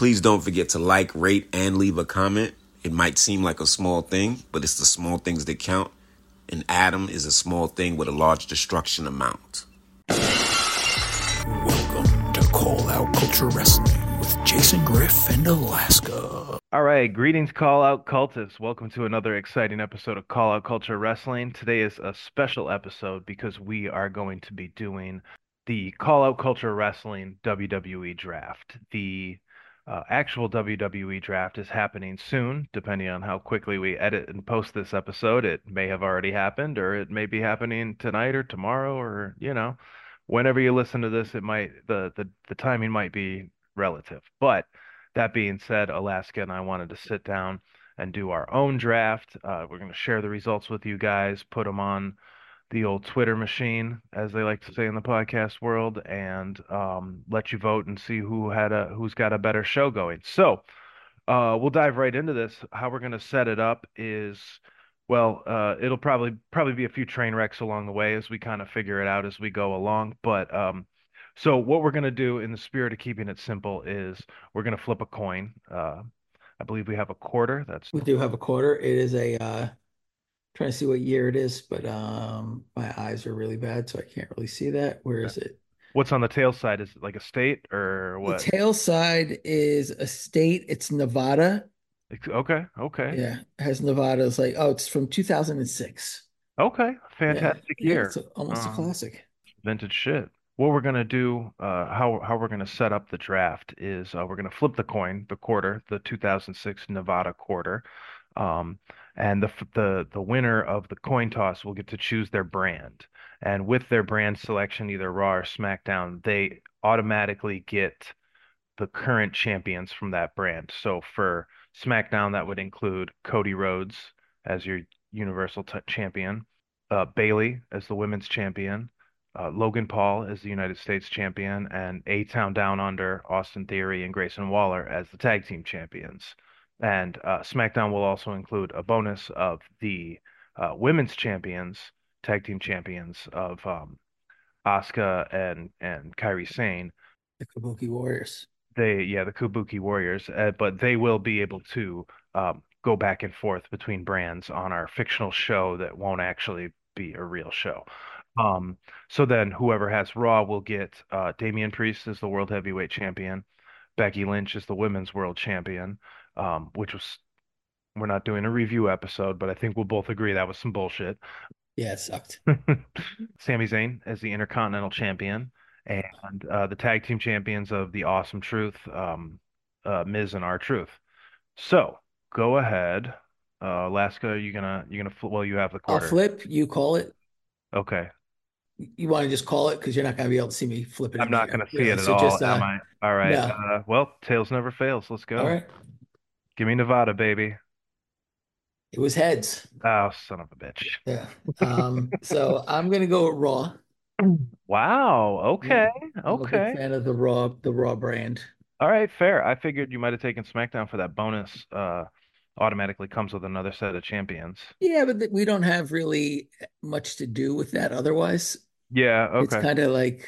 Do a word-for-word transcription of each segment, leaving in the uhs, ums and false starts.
Please don't forget to like, rate, and leave a comment. It might seem like a small thing, but it's the small things that count. An atom is a small thing with a large destruction amount. Welcome to Call Out Culture Wrestling with Jason Griff and Alaska. All right, greetings, Call Out Cultists. Welcome to another exciting episode of Call Out Culture Wrestling. Today is a special episode because we are going to be doing the Call Out Culture Wrestling W W E Draft. The uh, actual W W E Draft is happening soon, depending on how quickly we edit and post this episode. It may have already happened, or it may be happening tonight or tomorrow, or, you know, whenever you listen to this, it might the the, the timing might be relative. But that being said, Alaska and I wanted to sit down and do our own draft. Uh, we're going to share the results with you guys, put them on the old Twitter machine, as they like to say in the podcast world, and um, let you vote and see who had a who's got a better show going. So uh, we'll dive right into this. How we're going to set it up is, well, uh, it'll probably probably be a few train wrecks along the way as we kind of figure it out as we go along, but um, so what we're going to do in the spirit of keeping it simple is we're going to flip a coin. Uh, I believe we have a quarter. That's We do have a quarter. It is a uh trying to see what year it is, but um my eyes are really bad, so I can't really see that. Where okay. is it? What's on the tail side? Is it like a state or The what? tail side is a state. It's Nevada. It's- Okay, okay, Yeah, it has Nevada. It's like, oh, it's from two thousand six. okay. Yeah, Fantastic yeah, year. it's a, almost a Um, classic. vintage shit. What we're gonna do, uh, how how we're gonna set up the draft is uh, we're gonna flip the coin, the quarter, the two thousand six Nevada quarter, um, and the f- the the winner of the coin toss will get to choose their brand. And with their brand selection, either Raw or SmackDown, they automatically get the current champions from that brand. So for SmackDown, that would include Cody Rhodes as your Universal t Champion, uh, Bayley as the Women's Champion, uh, Logan Paul as the United States Champion, and A-Town Down Under, Austin Theory, and Grayson Waller as the Tag Team Champions. And uh, SmackDown will also include a bonus of the uh, Women's Champions, Tag Team Champions of um, Asuka and and Kairi Sane. The Kabuki Warriors. They, yeah, the Kabuki Warriors, uh, but they will be able to um, go back and forth between brands on our fictional show that won't actually be a real show. Um, so then whoever has Raw will get uh, Damian Priest as the World Heavyweight Champion, Becky Lynch is the Women's World Champion, um, which was, we're not doing a review episode, but I think we'll both agree that was some bullshit. Yeah, it sucked. Sami Zayn as the Intercontinental Champion, and uh, the tag team champions of the Awesome Truth, um, uh, Miz and R-Truth. So go ahead, uh, Alaska. You gonna you gonna fl well, you have the I'll quarter. flip, you call it. Okay, You want to just call it because you're not going to be able to see me flip it I'm in not here. gonna see Yeah, it at so all, just am uh I? All right. no. Uh, well, tails never fails. Let's All go. right. Give me Nevada, baby. It was heads. Oh, son of a bitch. Yeah. Um, so I'm gonna go with Raw. Wow. Yeah. Okay. I'm a big Okay. fan of the Raw, the Raw brand. All right, fair. I figured you might have taken SmackDown for that bonus. Uh, automatically comes with another set of champions. Yeah, but th- we don't have really much to do with that otherwise. Yeah, It's okay. kind of like,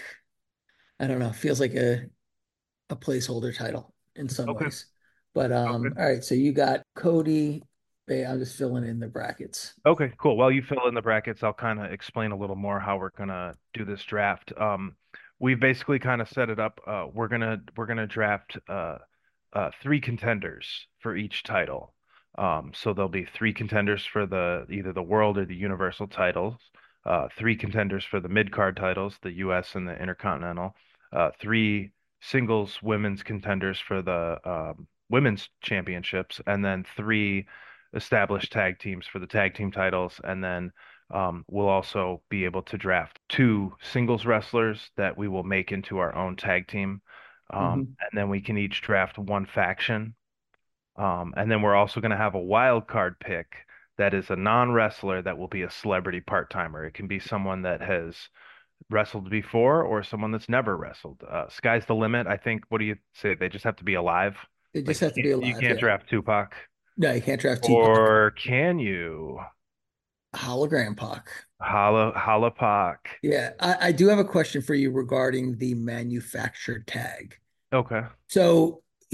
I don't know, feels like a a placeholder title in some Okay. ways. But um, Okay. all right, so you got Cody. Ba- I'm just filling in the brackets. Okay, cool. While you fill in the brackets, I'll kind of explain a little more how we're gonna do this draft. Um, we've basically kind of set it up. Uh, we're gonna we're gonna draft uh, uh, three contenders for each title. Um, so there'll be three contenders for the either the world or the universal titles, uh, three contenders for the mid card titles, the U S and the Intercontinental, uh, three singles women's contenders for the um, women's championships, and then three established tag teams for the tag team titles, and then um, we'll also be able to draft two singles wrestlers that we will make into our own tag team. Um, Mhm. and then we can each draft one faction. Um, and then we're also going to have a wild card pick that is a non-wrestler that will be a celebrity part-timer. It can be someone that has wrestled before or someone that's never wrestled. Uh, sky's the limit. I think, what do you say? They just have to be alive? They Like just you have to be can't, you alive. can't Yeah. draft Tupac. No, you can't draft Tupac. Or can you? Hologram Pac. Holla, holla Pac. Yeah, I, I do have a question for you regarding the manufactured tag. Okay. So,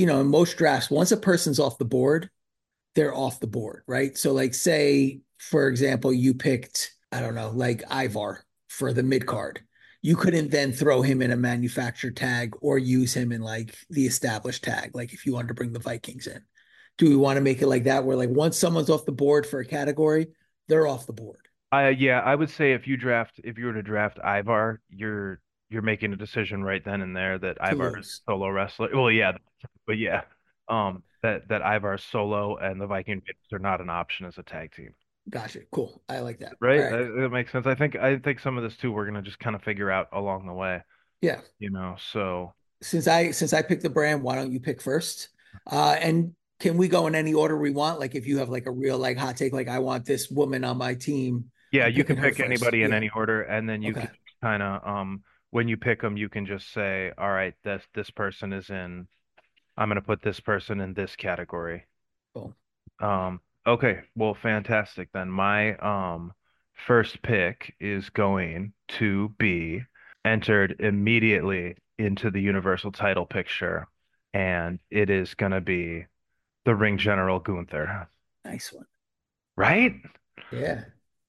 you know, in most drafts, once a person's off the board, they're off the board, right? So, like, say, for example, you picked, I don't know, like Ivar for the mid card. You couldn't then throw him in a manufactured tag or use him in like the established tag, like if you wanted to bring the Vikings in. Do we want to make it like that, where like once someone's off the board for a category, they're off the board? I yeah, I would say if you draft if you were to draft Ivar, you're you're making a decision right then and there that To Ivar is lose. a solo wrestler. Well, yeah, but yeah, um, that that Ivar is solo and the Viking Raiders are not an option as a tag team, Gotcha. Cool. I like that. All right? right. That, that makes sense. I think I think some of this too we're gonna just kind of figure out along the way, Yeah. you know. So Since I since I picked the brand, why don't you pick first? Uh, and can we go in any order we want? Like if you have like a real like hot take, like I want this woman on my team, yeah, I'm you picking can her pick first. anybody in Yeah. any order, and then you Okay. can kind of um when you pick them, you can just say, all right, this this person is in. I'm gonna put this person in this category. Cool. Um, okay, well, fantastic then. My um first pick is going to be entered immediately into the Universal title picture, and it is gonna be the Ring General Gunther. Nice one. Right? Yeah.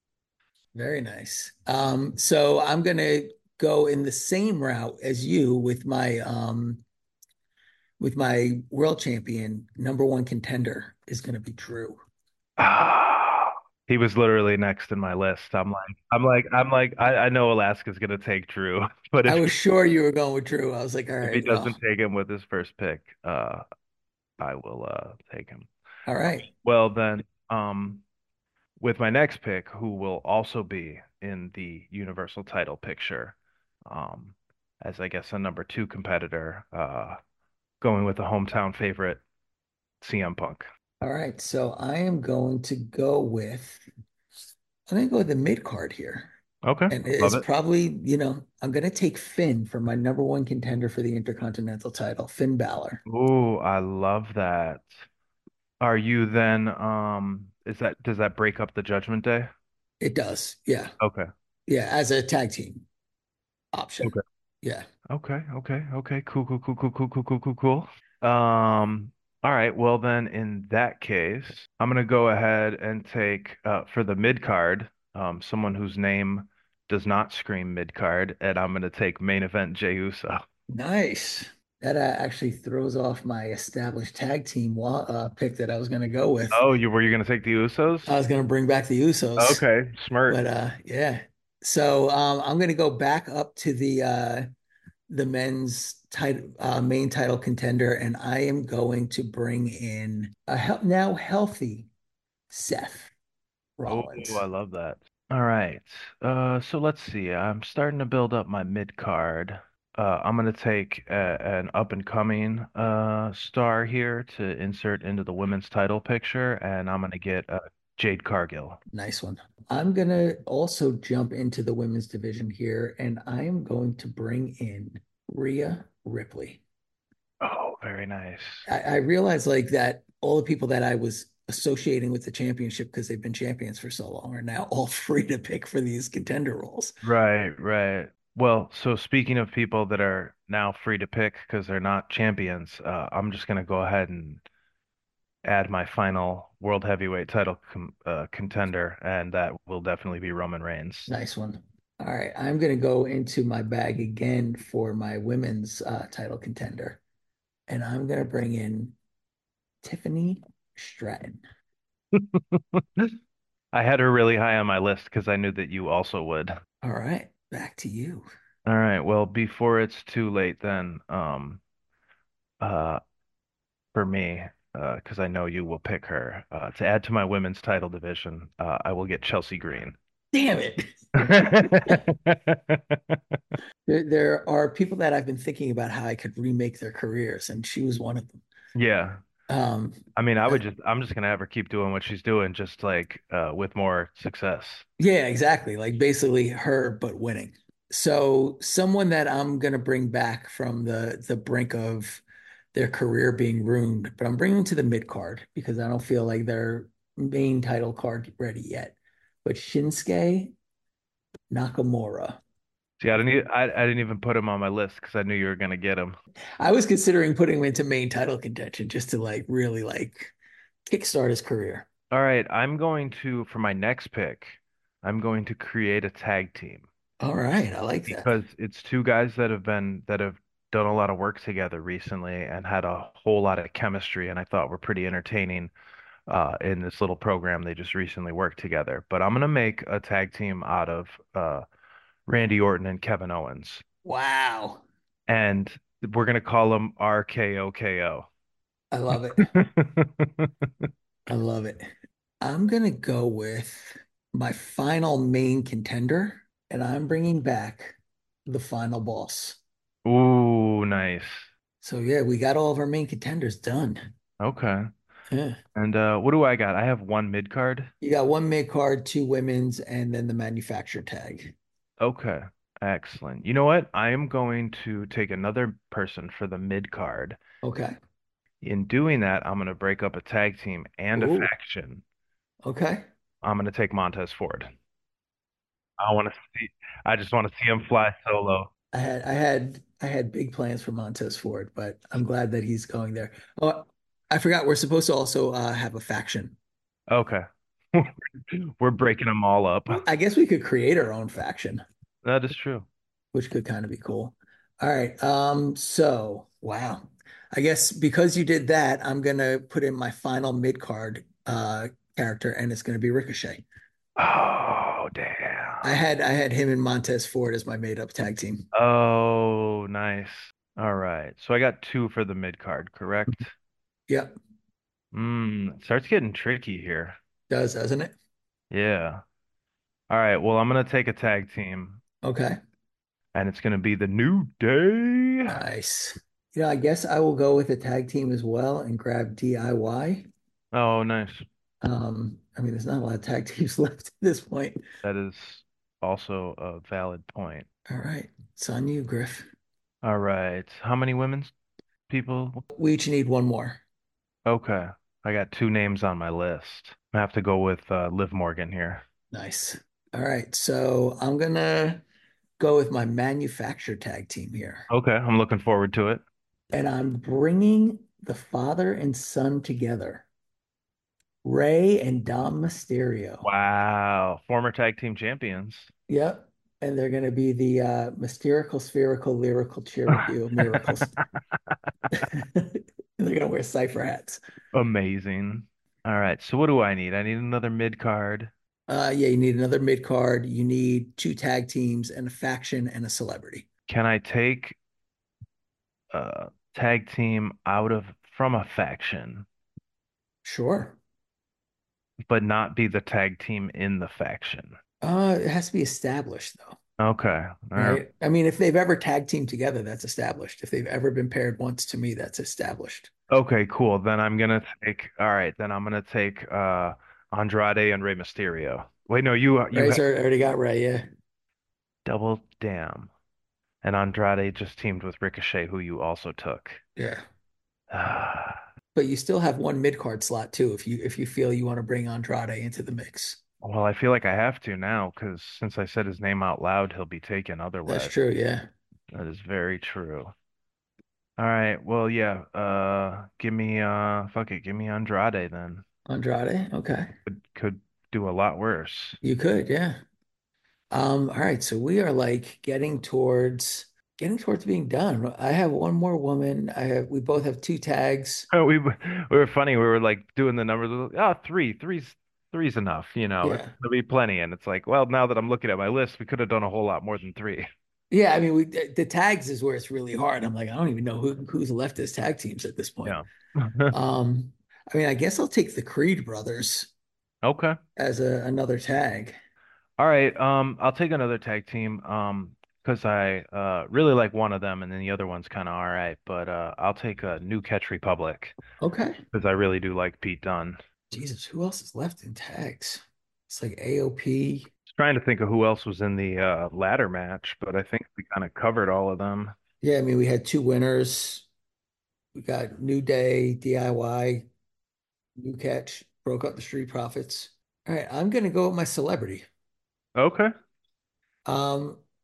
Very nice. Um, so I'm gonna go in the same route as you with my um with my world champion number one contender is gonna be Drew. Ah, he was literally next in my list. I'm like, I'm like, I'm like, I, I know Alaska's gonna take Drew, but I if was sure you were going with Drew. I was like, all if he right, doesn't well, take him with his first pick, uh, I will uh take him. all right. Well then, um, with my next pick, who will also be in the Universal title picture, um, as I guess a number two competitor, uh, going with the hometown favorite, C M Punk. All right. So I am going to go with I'm gonna go with the mid card here. Okay, And love it's it. probably, you know, I'm gonna take Finn for my number one contender for the Intercontinental title, Finn Balor. Ooh, I love that. Are you then, um, is that, does that break up the Judgment Day? It does. Yeah. Okay. Yeah. As a tag team option. Okay. Yeah. Okay. Okay. Okay. Cool. Cool. Cool. Cool. Cool. Cool. Cool. Cool. Cool. Um. All right. Well, then, in that case, I'm gonna go ahead and take uh, for the mid card, um, someone whose name does not scream mid card, and I'm gonna take main event Jey Uso. Nice. That uh, actually throws off my established tag team wa- uh, pick that I was gonna go with. Oh, you were you gonna take the Usos? I was gonna bring back the Usos, Okay, smart. but uh, yeah. So um, I'm gonna go back up to the uh, the men's title uh, main title contender, and I am going to bring in a he now healthy Seth Oh, Rollins. I love that. All right. Uh, so let's see. I'm starting to build up my mid card. Uh, I'm gonna take a, an up and coming uh star here to insert into the women's title picture, and I'm gonna get uh, Jade Cargill. Nice one. I'm gonna also jump into the women's division here, and I am going to bring in Rhea Ripley. Oh, very nice. I, I realize like that all the people that I was associating with the championship because they've been champions for so long are now all free to pick for these contender roles. Right, right. Well, so speaking of people that are now free to pick because they're not champions, uh, I'm just gonna go ahead and add my final world heavyweight title com uh, contender, and that will definitely be Roman Reigns. Nice one. All right, I'm gonna go into my bag again for my women's uh, title contender, and I'm gonna bring in Tiffany Stratton. I had her really high on my list because I knew that you also would. All right, back to you. All right, well, before it's too late then, um, uh, for me, uh, because I know you will pick her, uh, to add to my women's title division, uh, I will get Chelsea Green. Damn it. There, there are people that I've been thinking about how I could remake their careers, and she was one of them. Yeah. Um, I mean, I uh, would just, I'm just gonna have her keep doing what she's doing, just like uh, with more success. yeah, exactly. Like basically her, but winning. So someone that I'm gonna bring back from the the brink of their career being ruined, but I'm bringing them to the mid card because I don't feel like their main title card ready yet. But Shinsuke Nakamura. See, I didn't, e- I, I didn't even put him on my list because I knew you were gonna get him. I was considering putting him into main title contention just to like really like kickstart his career. All right, I'm going to, for my next pick, I'm going to create a tag team All right, I like that. because it's two guys that have been that have done a lot of work together recently and had a whole lot of chemistry, and I thought were pretty entertaining uh, in this little program they just recently worked together. But I'm gonna make a tag team out of uh, Randy Orton and Kevin Owens, Wow. and we're gonna call them R K O K O. I love it. I love it. I'm gonna go with my final main contender, and I'm bringing back the final boss. Ooh, nice. So yeah, we got all of our main contenders done. Okay. Yeah. And uh, what do I got? I have one mid card. You got one mid card, two women's, and then the manufacturer tag. Okay. Excellent. You know what? I am going to take another person for the mid card. Okay. In doing that, I'm going to break up a tag team and a Ooh, faction. okay. I'm going to take Montez Ford. I want to see, I just want to see him fly solo. I had I had I had big plans for Montez Ford, but I'm glad that he's going there. Oh, I forgot we're supposed to also uh, have a faction. Okay. We're breaking them all up. I guess we could create our own faction, That is true. which could kind of be cool. All right. Um, so wow. I guess because you did that, I'm gonna put in my final mid card uh character, and it's gonna be Ricochet. Oh, I damn. had I had him and Montez Ford as my made up tag team. Oh, nice. All right. So I got two for the mid card, correct? Yep, Mm, it starts getting tricky here. does, doesn't it? Yeah. All right. Well, I'm gonna take a tag team, Okay, and it's gonna be the New Day. nice. You know, I guess I will go with a tag team as well and grab D I Y. Oh, nice. Um, I mean, there's not a lot of tag teams left at this point. That is also a valid point. All right, it's on you, Griff. All right. How many women's people? We each need one more. Okay. I got two names on my list. I have to go with uh, Liv Morgan here. Nice. All right, so I'm gonna go with my manufacturer tag team here, Okay. I'm looking forward to it. and I'm bringing the father and son together, Ray and Dom Mysterio. Wow. Former tag team champions. Yep. And they're going to be the uh, mysterical, spherical, lyrical Cherokee of miracles. They're going to wear cipher hats. Amazing. All right. So what do I need? I need another mid card. Uh, yeah, you need another mid card. You need two tag teams and a faction and a celebrity. Can I take a tag team out of from a faction, Sure. but not be the tag team in the faction? Uh, it has to be established though, Okay. All right. right? I mean, if they've ever tag teamed together, that's established. If they've ever been paired once, to me, that's established. Okay, cool. Then I'm gonna take, all right, then I'm gonna take uh Andrade and Rey Mysterio. Wait, no, you you Ray's had already got Ray, yeah. double damn. And Andrade just teamed with Ricochet, who you also took. Yeah. Ah, But you still have one mid card slot too, if you if you feel you want to bring Andrade into the mix. well, I feel like I have to now because since I said his name out loud, he'll be taken That's otherwise. true, yeah. That is very true. All right, well, yeah, uh give me uh fuck it, give me Andrade then. Andrade, okay. Could could do a lot worse. You could, yeah. Um, all right, so we are like getting towards getting towards being done. I have one more woman. I have we both have two tags. Oh, we w- we were funny. We were like doing the numbers. We were like, oh, three, three's three's enough. You know, it's Yeah. gonna be plenty. And it's like, well, now that I'm looking at my list, we could have done a whole lot more than three. Yeah, I mean we the, the tags is where it's really hard. I'm like, I don't even know who who's left as tag teams at this point. Yeah. Um, I mean, I guess I'll take the Creed brothers Okay. as a another tag. All right. Um, I'll take another tag team. Um, because I uh really like one of them, and then the other one's kind of all right. But uh, I'll take a New Catch Republic Okay. because I really do like Pete Dunne. Jesus, who else is left in tags? It's like A O P. Trying to think of who else was in the uh ladder match, but I think we kind of covered all of them. Yeah, I mean, we had two winners. We got New Day, D I Y, New Catch, broke up the Street Profits. All right, I'm gonna go with my celebrity. Okay. Um,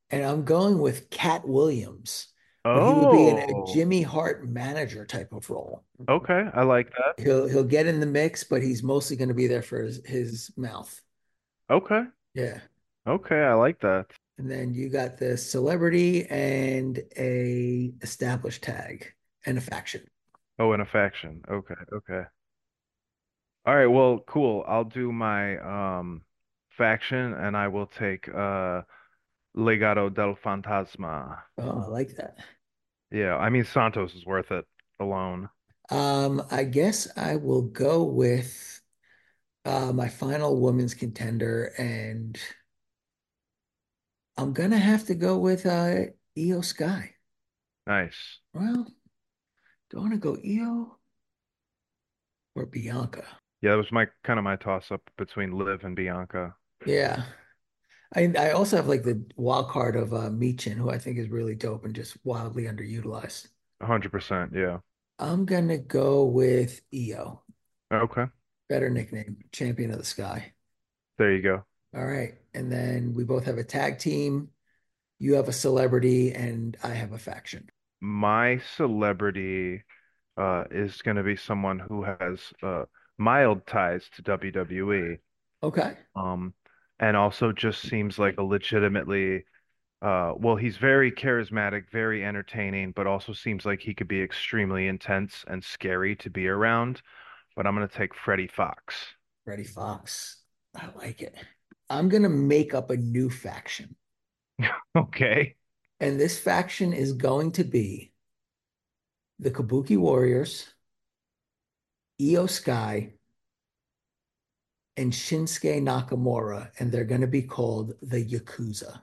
And I'm going with Cat Williams, but he would be in a Oh, Jimmy Hart manager type of role. okay. I like that. He'll he'll get in the mix, but he's mostly going to be there for his, his mouth. Okay. Yeah. Okay. I like that. And then you got the celebrity and a established tag and a faction. Oh, and a faction. Okay. Okay. All right. Well, cool. I'll do my um faction and I will take uh Legado del Fantasma. Oh, I like that. Yeah. I mean, Santos is worth it alone. Um, I guess I will go with uh my final women's contender, and I'm gonna have to go with uh Io Sky. Nice. Well, do I want to go Io or Bianca? Yeah, that was my kind of my toss up between Liv and Bianca. Yeah. I I also have like the wild card of uh Michin, who I think is really dope and just wildly underutilized. one hundred percent. Yeah. I'm gonna go with Io. Okay. Better nickname, Champion of the Sky. There you go. All right. And then we both have a tag team. You have a celebrity, and I have a faction. My celebrity uh is going to be someone who has uh mild ties to W W E. Okay. Um and also just seems like a legitimately uh well, he's very charismatic, very entertaining, but also seems like he could be extremely intense and scary to be around. But I'm going to take Freddie Fox. Freddie Fox. I like it. I'm gonna make up a new faction. Okay. And this faction is going to be the Kabuki Warriors, Io Sky, and Shinsuke Nakamura, and they're going to be called the Yakuza.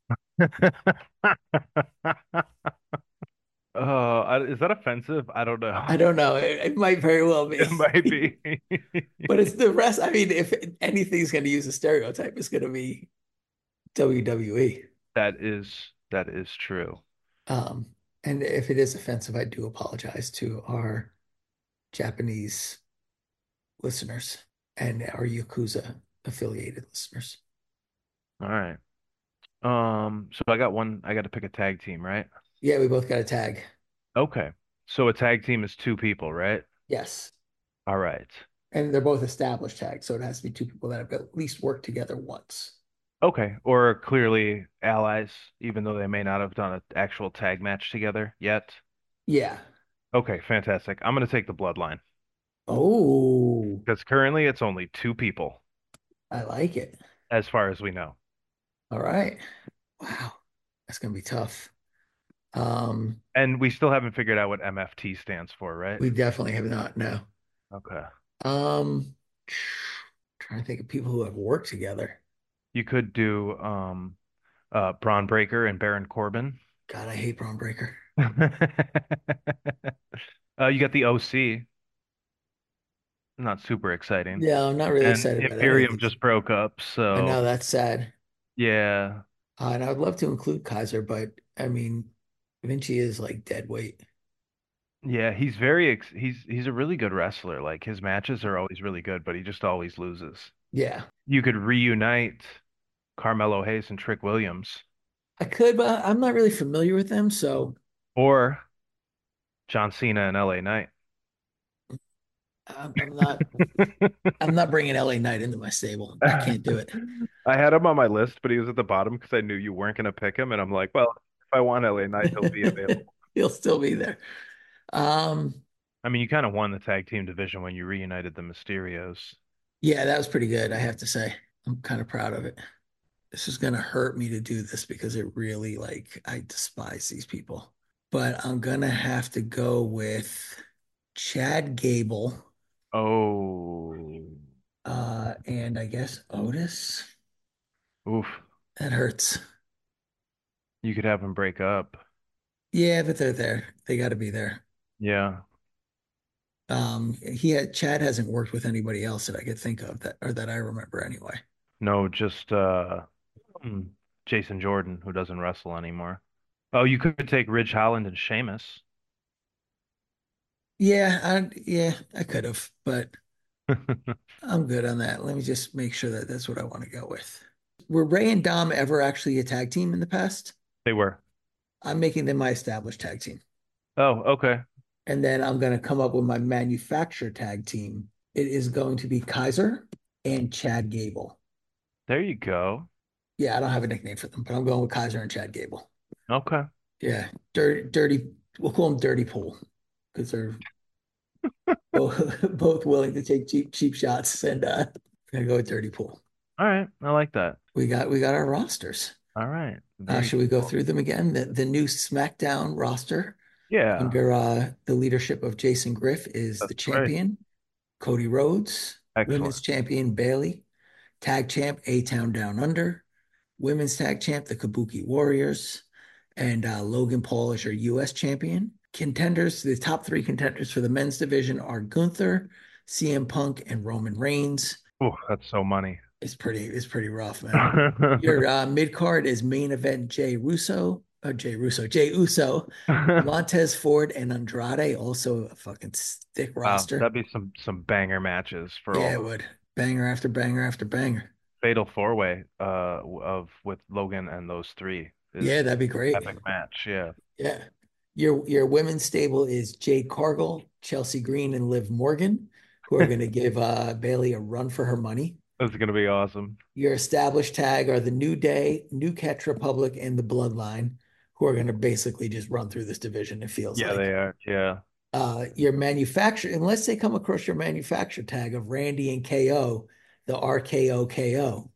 Uh, I- is that offensive? I don't know. I don't know. It, it might very well It be. might be. But it's the rest. I mean, if anything's going to use a stereotype, it's going to be W W E. That is that is true. Um, and if it is offensive, I do apologize to our Japanese listeners and our Yakuza affiliated listeners. All right. Um, so I got one, I got to pick a tag team, right? Yeah, we both got a tag. Okay. So a tag team is two people, right? Yes. All right. And they're both established tags, so it has to be two people that have at least worked together once. Okay. Or clearly allies, even though they may not have done an actual tag match together yet. Yeah. Okay, fantastic. I'm gonna take the Bloodline Oh, because currently it's only two people, I like it. as far as we know. All right. Wow. That's gonna be tough. Um, And we still haven't figured out what M F T stands for, right? we definitely have not, no. Okay. Um, trying to think of people who have worked together. You could do um uh Braun Breaker and Baron Corbin. God, I hate Braun Breaker. Uh, you got the O C, not super exciting. Yeah, I'm not really And excited about any of Imperium these. just broke up, I so know that's sad. yeah. Uh, and I would love to include Kaiser, but I mean, Vinci is like dead weight. Yeah, he's very ex he's he's a really good wrestler. Like his matches are always really good, but he just always loses. Yeah, You could reunite Carmelo Hayes and Trick Williams I could, but I'm not really familiar with them, so or John Cena and L A Knight. I'm, I'm not. I'm not bringing L A Knight into my stable. I can't do it. I had him on my list, but he was at the bottom because I knew you weren't going to pick him, and I'm like, well, if I want L A Knight, he'll be available. He'll still be there. Um, I mean, you kind of won the tag team division when you reunited the Mysterios. yeah, that was pretty good, I have to say. I'm kind of proud of it. This is gonna hurt me to do this because it really like I despise these people. But I'm gonna have to go with Chad Gable, Oh, uh, and I guess Otis. oof. That hurts. You could have him break up. Yeah, but they're there. They got to be there. Yeah. Um, he had Chad hasn't worked with anybody else that I could think of that or that I remember anyway. No, just uh hmm, Jason Jordan, who doesn't wrestle anymore. Oh, you could take Ridge Holland and Sheamus. Yeah, I yeah, I could have, but I'm good on that. Let me just make sure that that's what I want to go with. were Ray and Dom ever actually a tag team in the past? They were. I'm making them my established tag team. Oh, okay. And then I'm going to come up with my manufacturer tag team. It is going to be Kaiser and Chad Gable. There you go. Yeah, I don't have a nickname for them, but I'm going with Kaiser and Chad Gable. Okay. Yeah, dirty, dirty. We'll call them Dirty Pool because they're both, both willing to take cheap, cheap shots, and uh, gonna go with Dirty Pool. All right. I like that. We got, we got our rosters. All right. Uh, Very should we go cool. through them again? The the new SmackDown roster Yeah, under uh, the leadership of Jason Griff is that's the great. champion, Cody Rhodes, women's Excellent. champion Bailey, tag champ A-Town Down Under, women's tag champ the Kabuki Warriors, and uh, Logan Paul is your U S champion. Contenders, the top three contenders for the men's division are Gunther, C M Punk, and Roman Reigns. Oh, that's so money. It's pretty, it's pretty rough, man. Your uh, mid card is main event Jay Russo, uh, Jay Russo, Jay Uso, Montez Ford, and Andrade. Also a fucking thick Wow, roster. that'd be some some banger matches for Yeah, it all would. Banger after banger after banger. fatal four way uh of with Logan and those three Yeah, is that'd be great. epic match. Yeah. Yeah. Your your women's stable is Jade Cargill, Chelsea Green, and Liv Morgan, who are going to give uh, Bailey a run for her money. That's gonna be awesome. Your established tag are the New Day, New Catch Republic, and the Bloodline, who are going to basically just run through this division, it feels Yeah, like. they are. Yeah. Uh, your manufacturer, unless they come across your manufacturer tag of Randy and K O, the R K O K O.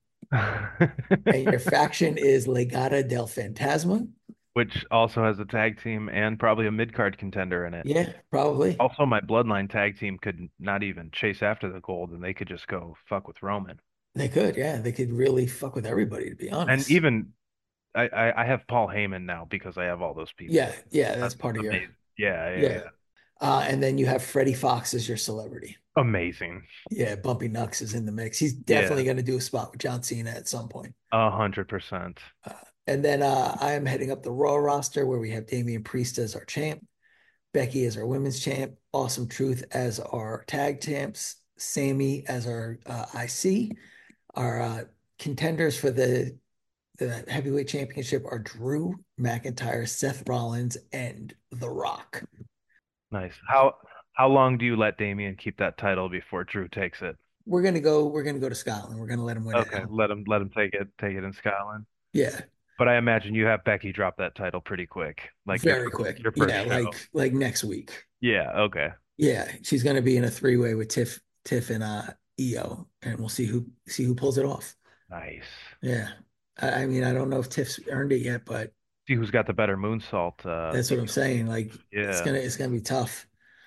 And your faction is Legata del Fantasma. Which also has a tag team and probably a mid card contender in it. Yeah, probably. Also, my Bloodline tag team could not even chase after the gold, and they could just go fuck with Roman. They could, yeah. They could really fuck with everybody, to be And honest. even I, I, I have Paul Heyman now because I have all those people. Yeah, yeah, that's That's part of your amazing. Yeah, yeah, yeah. yeah. Uh, and then you have Freddie Fox as your celebrity. Amazing. Yeah, Bumpy Nux is in the mix. He's Yeah, definitely going to do a spot with John Cena at some point. a hundred percent. Uh, and then uh, I am heading up the Raw roster where we have Damian Priest as our champ, Becky as our women's champ, Awesome Truth as our tag champs, Sammy as our uh, I C. Our uh, contenders for the the heavyweight championship are Drew McIntyre, Seth Rollins, and The Rock. Nice. How how long do you let Damian keep that title before Drew takes it? We're gonna go. We're gonna go to Scotland. We're gonna let him win it. Okay, let him let him take it take it in Scotland. Yeah, But I imagine you have Becky drop that title pretty quick, like your very first, quick. your first Yeah, show. like like next week. Yeah. Okay. Yeah, she's gonna be in a three way with Tiff, Tiff and uh E O, and we'll see who see who pulls it off. Nice. Yeah, I, I mean, I don't know if Tiff's earned it yet, but See who's got the better moonsault. Uh, that's what I'm saying. Like it's yeah. gonna it's gonna be tough.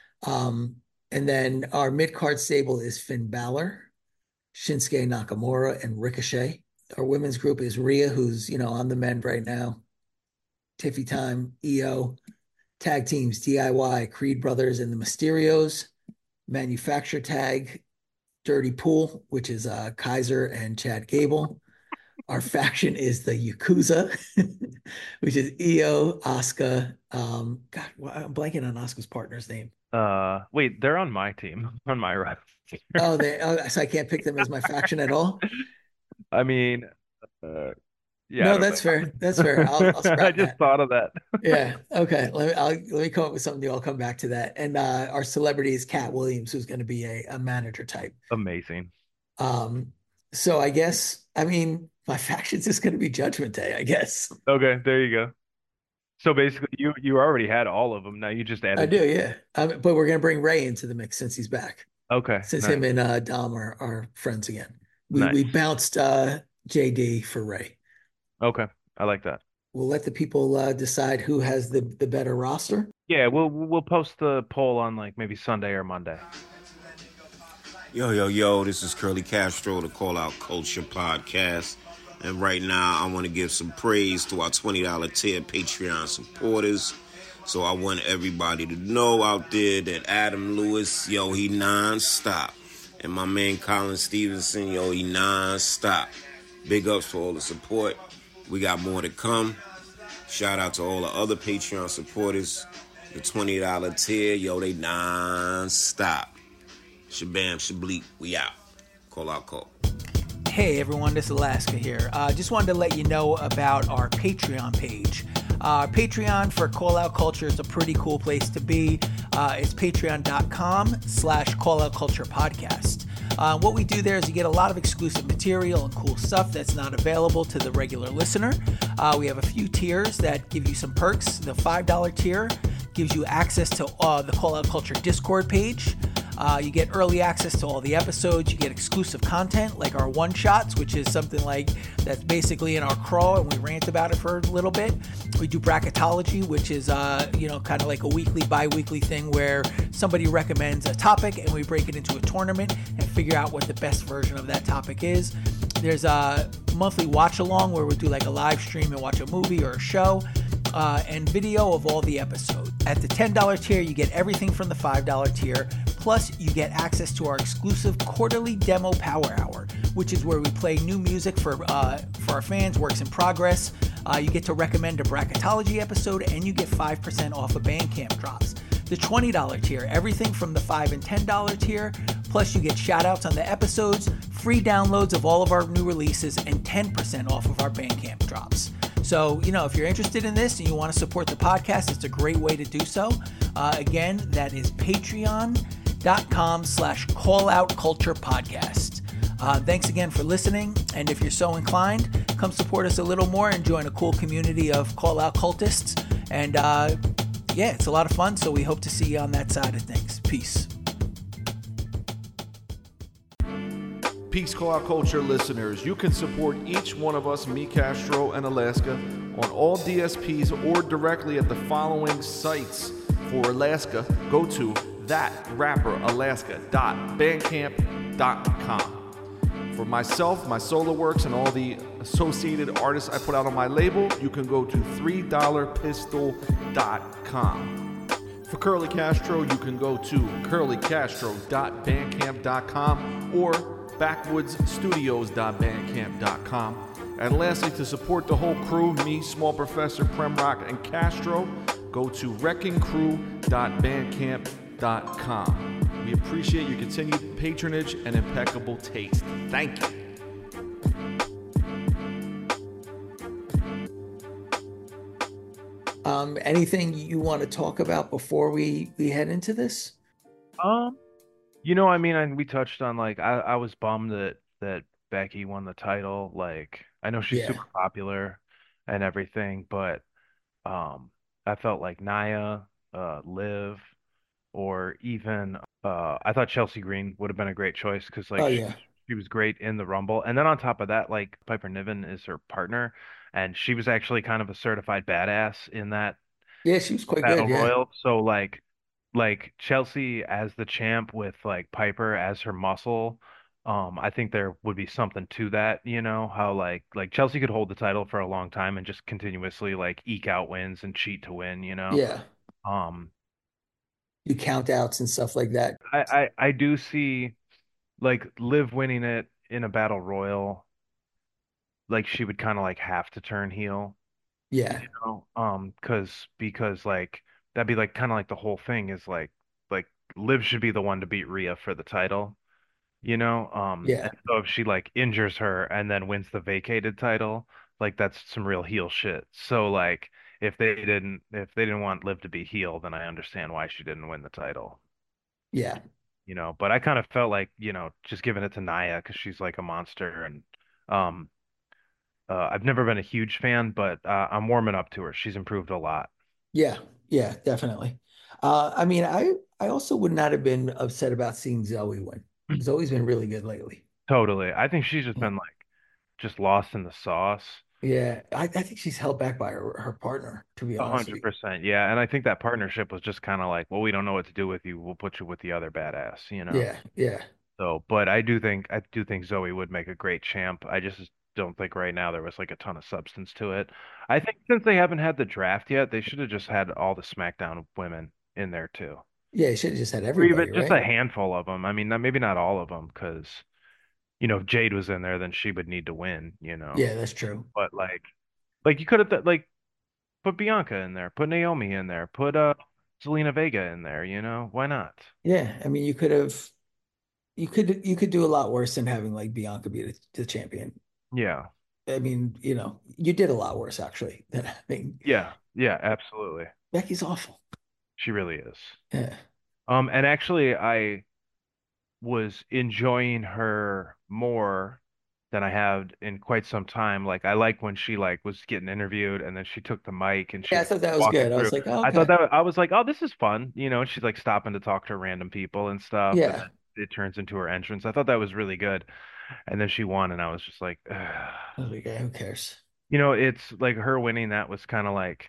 Um, and then our mid card stable is Finn Balor, Shinsuke Nakamura, and Ricochet. Our women's group is Rhea, who's you know on the mend right now. Tiffy Time, E O, tag teams D I Y, Creed Brothers, and the Mysterios. Manufacturer tag, Dirty Pool, which is uh, Kaiser and Chad Gable. Our faction is the Yakuza, which is E O, Asuka. Um, God, I'm blanking on Asuka's partner's name. Uh, wait, they're on my team, on my right. Oh, they. Oh, so I can't pick them as my faction at all. I mean, uh, yeah, I No, don't that's know. fair. That's fair. I'll, I'll I scrap just that. thought of that. Yeah. Okay. Let me. I'll, let me come up with something new. I'll come back to that. And uh, our celebrity is Cat Williams, who's going to be a, a manager type. Amazing. Um. So I guess I mean my faction's just going to be Judgment Day. I guess Okay, there you go. So basically, you you already had all of them. Now you just I added. do. Yeah. Um, but we're going to bring Ray into the mix since he's back. Okay, Since nice, him and uh, Dom are, are friends again. We we nice. bounced uh, J D for Ray. Okay, I like that. We'll let the people uh, decide who has the the better roster. Yeah, we'll we'll post the poll on like maybe Sunday or Monday. Yo, yo, yo, this is Curly Castro, the Call Out Culture Podcast. And right now, I want to give some praise to our twenty dollars tier Patreon supporters. So I want everybody to know out there that Adam Lewis, yo, he non-stop. And my man Colin Stevenson, yo, he non-stop. Big ups for all the support. We got more to come. Shout out to all the other Patreon supporters. The twenty dollars tier, yo, they non-stop. Shabam, shableep, we out. Call out, call. Hey everyone, this is Alaska here. Uh, just wanted to let you know about our Patreon page. Uh, Patreon for Call Out Culture is a pretty cool place to be. Uh, it's patreon.com slash Call Out Culture Podcast. Uh, what we do there is you get a lot of exclusive material and cool stuff that's not available to the regular listener. Uh, we have a few tiers that give you some perks. The five dollar tier gives you access to uh, the Call Out Culture Discord page. Uh, you get early access to all the episodes. You get exclusive content like our one shots, which is something like that's basically in our crawl, and we rant about it for a little bit. We do bracketology, which is uh, you know kind of like a weekly, bi-weekly thing where somebody recommends a topic and we break it into a tournament and figure out what the best version of that topic is. There's a monthly watch along where we do like a live stream and watch a movie or a show. Uh, and video of all the episodes. At the ten dollar tier, you get everything from the five dollar tier, plus you get access to our exclusive quarterly demo power hour, which is where we play new music for uh, for our fans, works in progress. Uh, you get to recommend a bracketology episode, and you get five percent off of Bandcamp drops. The twenty dollar tier, everything from the five and ten dollar tier, plus you get shout outs on the episodes, free downloads of all of our new releases, and ten percent off of our Bandcamp drops. So, you know, if you're interested in this and you want to support the podcast, it's a great way to do so. Uh, again, that is patreon.com slash call out culture podcast. Uh, thanks again for listening. And if you're so inclined, come support us a little more and join a cool community of call out cultists. And uh, yeah, it's a lot of fun. So we hope to see you on that side of things. Peace. Peace, Call Out Culture listeners. You can support each one of us, me, Castro, and Alaska, on all D S Ps or directly at the following sites. For Alaska, go to that rapper alaska dot bandcamp dot com. For myself, my solo works, and all the associated artists I put out on my label, you can go to three dollar pistol dot com. For Curly Castro, you can go to curly castro dot bandcamp dot com or backwoods studios dot bandcamp dot com. And lastly, to support the whole crew, me, Small Professor, Premrock, and Castro, go to wrecking crew dot bandcamp dot com. We appreciate your continued patronage and impeccable taste. Thank you. Um, anything you want to talk about before we, we head into this? Um, you know, I mean, and we touched on like I, I was bummed that that Becky won the title. Like, I know she's Yeah. super popular and everything, but um, I felt like Nia, uh, Liv, or even uh, I thought Chelsea Green would have been a great choice because like Oh, she, yeah. she was great in the Rumble, and then on top of that, like Piper Niven is her partner, and she was actually kind of a certified badass in that Yeah, she was quite Battle good. Yeah. Royal. So like like Chelsea as the champ with like Piper as her muscle. Um, I think there would be something to that, you know, how like like Chelsea could hold the title for a long time and just continuously like eke out wins and cheat to win, you know. Yeah. Um, Do count outs and stuff like that. I I, I do see like Liv winning it in a battle royal, like she would kind of like have to turn heel, Yeah. you know, um, cause because like that'd be like kind of like the whole thing is like like Liv should be the one to beat Rhea for the title, you know, um, Yeah. and so if she like injures her and then wins the vacated title, like that's some real heel shit. So like if they didn't if they didn't want Liv to be heel, then I understand why she didn't win the title. Yeah. You know, but I kind of felt like, you know, just giving it to Nia because she's like a monster and um uh, I've never been a huge fan, but uh, I'm warming up to her. She's improved a lot. Yeah. Yeah, definitely. Uh, I mean, I I also would not have been upset about seeing Zoe win. Zoe's been really good lately. Totally. I think she's just Yeah. been like just lost in the sauce. Yeah. I, I think she's held back by her, her partner, to be A honest with hundred you. percent. Yeah. And I think that partnership was just kind of like, well, we don't know what to do with you. We'll put you with the other badass, you know? Yeah. Yeah. So, but I do think I do think Zoe would make a great champ. I just don't think right now there was like a ton of substance to it. I think since they haven't had the draft yet, they should have just had all the SmackDown women in there too, Yeah. You should have just had or even everybody, just right? a handful of them. I mean, not- maybe not all of them, because you know if Jade was in there, then she would need to win, you know. Yeah, that's true. But like, like you could have th- like put Bianca in there, put Naomi in there, put uh Zelina Vega in there, you know. Why not? Yeah. I mean, you could have. You could you could do a lot worse than having like Bianca be the, the champion. Yeah. I mean, you know, you did a lot worse actually than having Yeah. Yeah, absolutely. Becky's awful. She really is. Yeah. Um, and actually I was enjoying her more than I had in quite some time. Like I like when she like was getting interviewed and then she took the mic and she Yeah, I was thought that was walking good. I through. was like, oh, I thought okay. that I was like, oh, this is fun, you know, and she's like stopping to talk to random people and stuff, and Yeah. then it turns into her entrance. I thought that was really good. And then she won and I was just like, I was like, yeah, who cares? you know, it's like her winning that was kind of like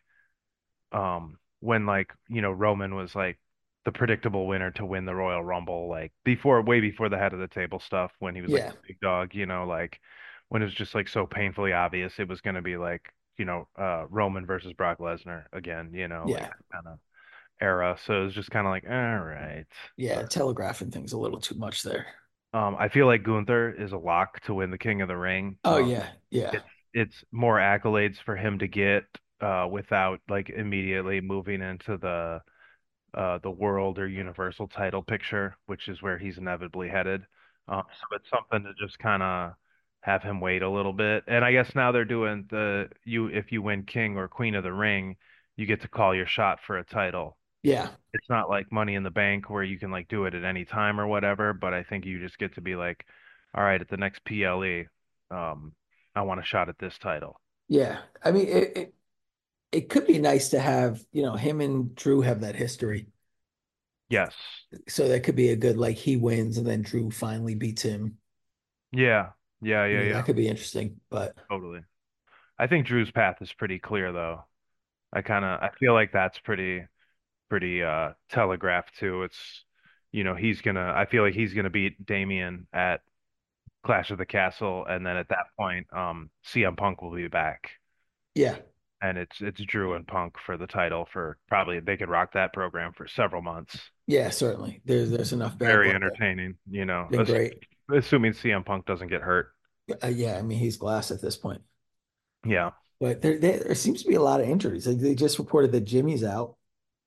um when like you know Roman was like the predictable winner to win the Royal Rumble like before way before the head of the table stuff when he was like Yeah. the big dog, you know, like when it was just like so painfully obvious it was going to be like you know uh Roman versus Brock Lesnar again, you know, like Yeah. that kind of era. So it was just kind of like all right. Yeah. Telegraphing things a little too much there. Um I feel like Gunther is a lock to win the King of the Ring. Oh Um yeah. Yeah. it's it's more accolades for him to get uh without like immediately moving into the uh, the world or universal title picture, which is where he's inevitably headed. Um, so it's something to just kind of have him wait a little bit. And I guess now they're doing the you if you win King or Queen of the Ring, you get to call your shot for a title. Yeah. It's not like Money in the Bank where you can like do it at any time or whatever, but I think you just get to be like, all right, at the next P L E, um, I want a shot at this title. Yeah. I mean, it, it it could be nice to have, you know, him and Drew have that history. Yes. So that could be a good like he wins and then Drew finally beats him. Yeah. Yeah, You yeah, know, yeah. that could be interesting. But Totally. I think Drew's path is pretty clear though. I kind of I feel like that's pretty pretty uh telegraphed too. It's you know, he's gonna I feel like he's gonna beat Damian at Clash of the Castle and then at that point um C M Punk will be back. yeah, And it's it's Drew and Punk for the title for probably they could rock that program for several months. yeah, certainly. There's there's enough bad Very blood there. entertaining, you know, Been ass- great. assuming C M Punk doesn't get hurt. Uh, yeah, I mean he's glass at this point. Yeah. But there, there there seems to be a lot of injuries. Like they just reported that Jimmy's out.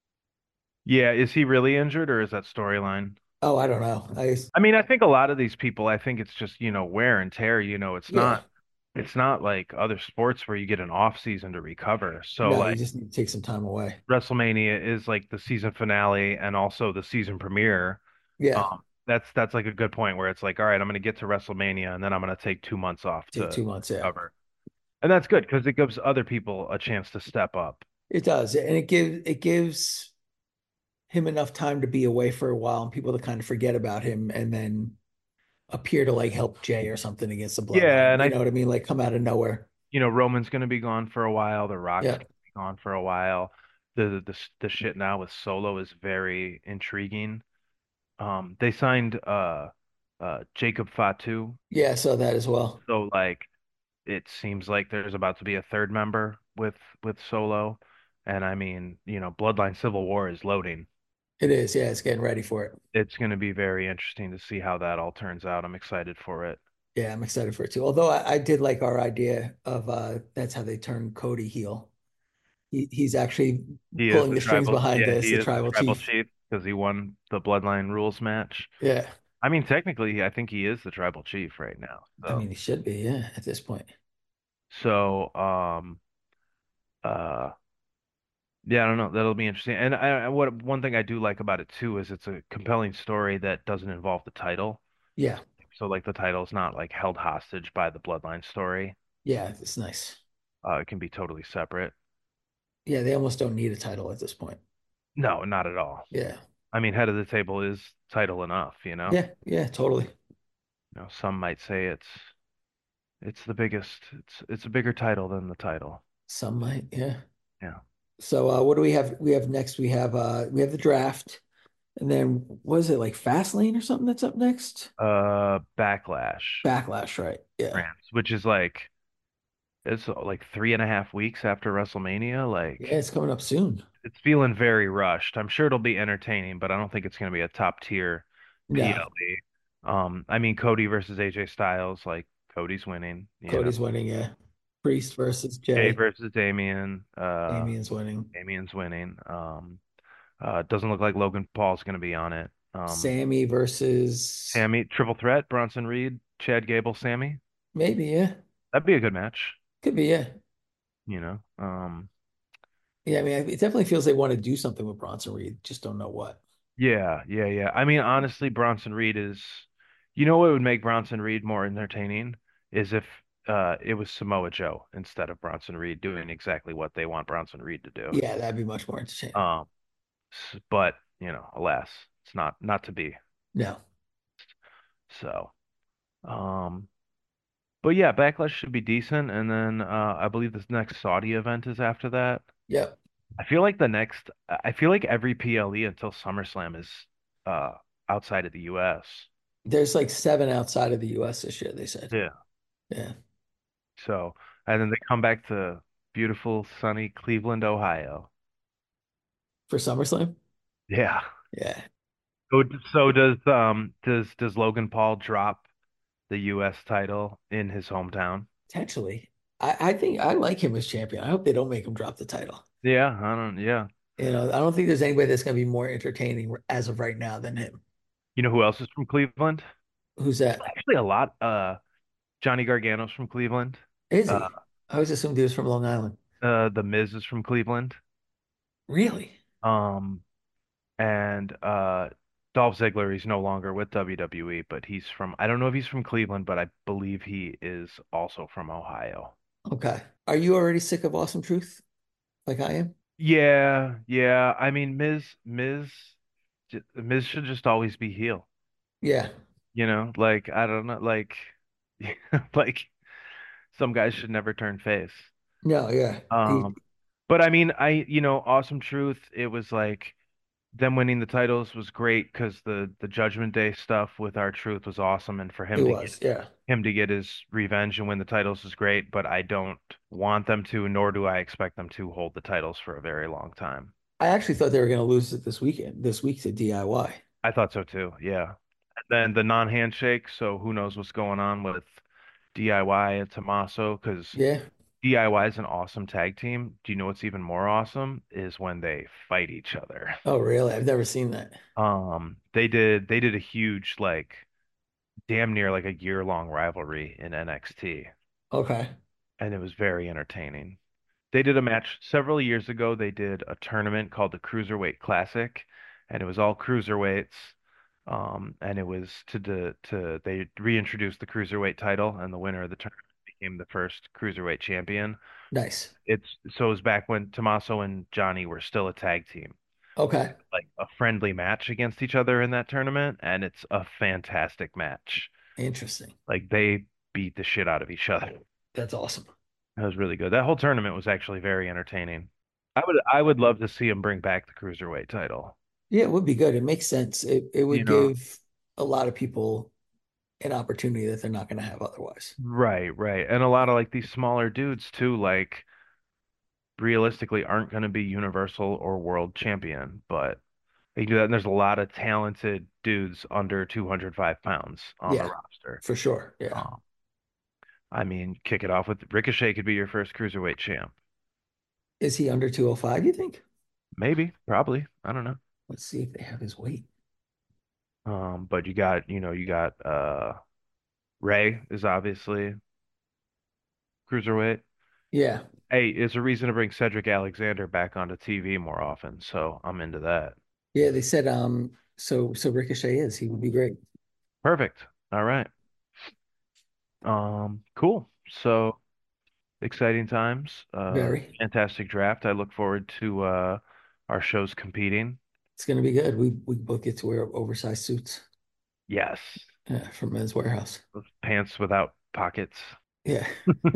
Yeah, is he really injured or is that storyline? Oh, I don't know. I I mean, I think a lot of these people, I think it's just, you know, wear and tear, you know, it's yeah. not it's not like other sports where you get an off season to recover. So No, you like just need to take some time away. WrestleMania is like the season finale and also the season premiere. Yeah, Um, that's that's like a good point where it's like, all right, I'm gonna get to WrestleMania and then I'm gonna take two months off take to two months. Yeah, recover. And that's good because it gives other people a chance to step up. it does, and it gives it gives him enough time to be away for a while and people to kind of forget about him and then appear to like help Jay or something against the Yeah, bloodline. and You I, know what I mean? Like come out of nowhere. you know, Roman's gonna be gone for a while. The Rock's Yeah. gonna be gone for a while. The the the shit now with Solo is very intriguing. Um, they signed uh uh Jacob Fatu, Yeah, I saw that as well. so like it seems like there's about to be a third member with with Solo, and I mean, you know, Bloodline Civil War is loading. It is. Yeah, it's getting ready for it. It's going to be very interesting to see how that all turns out. I'm excited for it. Yeah, I'm excited for it too. Although I, I did like our idea of uh that's how they turn Cody heel. He, he's actually He is pulling the the strings tribal, behind yeah, this, he the is the tribal tribal chief. chief because he won the Bloodline Rules match. Yeah. I mean, technically, I think he is the tribal chief right now. I So, mean, he should be, yeah, at this point. so, um, uh, yeah, I don't know. That'll be interesting. And I, I- what one thing I do like about it too is it's a compelling story that doesn't involve the title. Yeah. So like the title's not like held hostage by the Bloodline story. Yeah, it's nice. Uh, it can be totally separate. Yeah, they almost don't need a title at this point. No, not at all. Yeah. I mean, head of the table is title enough, you know? Yeah, yeah, totally. You know, some might say it's it's the biggest, it's it's a bigger title than the title. Some might, yeah. Yeah. So uh what do we have? We have next, we have uh we have the draft. And then was it like Fastlane or something that's up next? Uh, Backlash, Backlash, right? Yeah. France, which is like it's uh, like three and a half weeks after WrestleMania. Yeah, Like it's coming up soon. it's feeling very rushed. I'm sure it'll be entertaining, but I don't think it's going to be a top tier No, P L E. Um, I mean Cody versus A J Styles, like Cody's winning, you know. Cody's winning, yeah. Priest versus Jay Jay. versus Damian, uh, Damian's winning. Damian's winning. Um, uh, doesn't look like Logan Paul's going to be on it. Um, Sammy versus Sammy, triple threat, Bronson Reed, Chad Gable, Sammy. maybe, yeah. That'd be a good match, Could be, yeah. you know. Um, Yeah, I mean, it definitely feels they want to do something with Bronson Reed, just don't know what. yeah, yeah, yeah. I mean, honestly, Bronson Reed is, you know what would make Bronson Reed more entertaining is if uh it was Samoa Joe instead of Bronson Reed doing exactly what they want Bronson Reed to do. Yeah, that'd be much more entertaining. Um, s- but you know, alas, it's not not to be. No. So, um, but yeah, Backlash should be decent, and then uh I believe this next Saudi event is after that. Yep. I feel like the next, I feel like every P L E until SummerSlam is uh outside of the U S. There's like seven outside of the U S this year, they said. Yeah. Yeah. So, and then they come back to beautiful, sunny Cleveland, Ohio. For SummerSlam? Yeah. Yeah. So, so does um does does Logan Paul drop the U S title in his hometown? Potentially. I, I think I like him as champion. I hope they don't make him drop the title. Yeah, I don't. Yeah. You know, I don't think there's anybody that's going to be more entertaining as of right now than him. You know who else is from Cleveland? Who's that? Actually, a lot. Uh, Johnny Gargano's from Cleveland. Is Uh, he? I always assumed he was from Long Island. uh, The Miz is from Cleveland. Really? Um, and uh, Dolph Ziggler, he's no longer with W W E, but he's from. I don't know if he's from Cleveland, but I believe he is also from Ohio. Okay. Are you already sick of Awesome Truth like I am? Yeah, yeah. I mean, Miz, Miz, j- Miz should just always be heel. Yeah. You know, like I don't know, like, like some guys should never turn face. No, yeah. He, Um, but I mean, I, you know, Awesome Truth, it was like them winning the titles was great because the the Judgment Day stuff with our Truth was awesome, and for it him to get was, yeah. him to get his revenge and win the titles is great. But I don't want them to, nor do I expect them to hold the titles for a very long time. I actually thought they were going to lose it this weekend, this week to D I Y. I thought so too. Yeah. And then the non-handshake, so who knows what's going on with D I Y and Tommaso because Yeah. D I Y is an awesome tag team. Do you know what's even more awesome is when they fight each other. Oh, really? I've never seen that. Um, they did they did a huge like damn near like a year-long rivalry in N X T, Okay. and it was very entertaining. They did a match several years ago. They did a tournament called the Cruiserweight Classic, and it was all cruiserweights. Um, and it was to the to they reintroduced the cruiserweight title, and the winner of the tournament became the first cruiserweight champion. Nice. It's so it was back when Tommaso and Johnny were still a tag team. Okay. Like a friendly match against each other in that tournament, and it's a fantastic match. Interesting. Like they beat the shit out of each other. That's awesome. That was really good. That whole tournament was actually very entertaining. I would I would love to see him bring back the cruiserweight title. Yeah, it would be good. It makes sense. It it You would know, give a lot of people an opportunity that they're not going to have otherwise. right, right. And a lot of like these smaller dudes too, like realistically aren't going to be universal or world champion, but they do that. And there's a lot of talented dudes under two hundred five pounds on the Yeah, roster. for sure. Yeah. Um, I mean, kick it off with Ricochet could be your first cruiserweight champ. Is he under two oh five, you think? Maybe, probably. I don't know. Let's see if they have his weight. Um, but you got, you know, you got uh Ray is obviously cruiserweight. Yeah. Hey, it's a reason to bring Cedric Alexander back onto T V more often, so I'm into that. Yeah, they said um so so Ricochet is. He would be great. Perfect. All right. Um, cool. So exciting times. Uh, Very. fantastic draft. I look forward to uh our shows competing. It's going to be good. We we both get to wear oversized suits Yes. uh, from Men's Warehouse. Those pants without pockets. Yeah.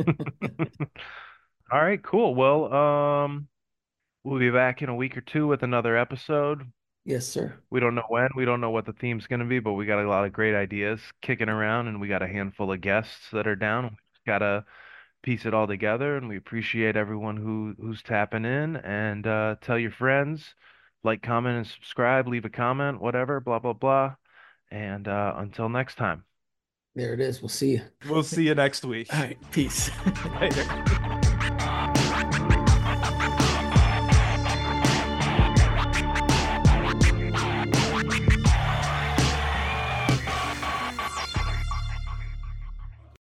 All right, cool. Well, um, we'll be back in a week or two with another episode. Yes, sir. We don't know when, we don't know what the theme's going to be, but we got a lot of great ideas kicking around, and we got a handful of guests that are down. We just gotta piece it all together, and we appreciate everyone who who's tapping in. And uh, tell your friends, like, comment, and subscribe. Leave a comment, whatever, blah blah blah. And uh, until next time. There it is. We'll see you. We'll see you next week. All right. Peace. Later.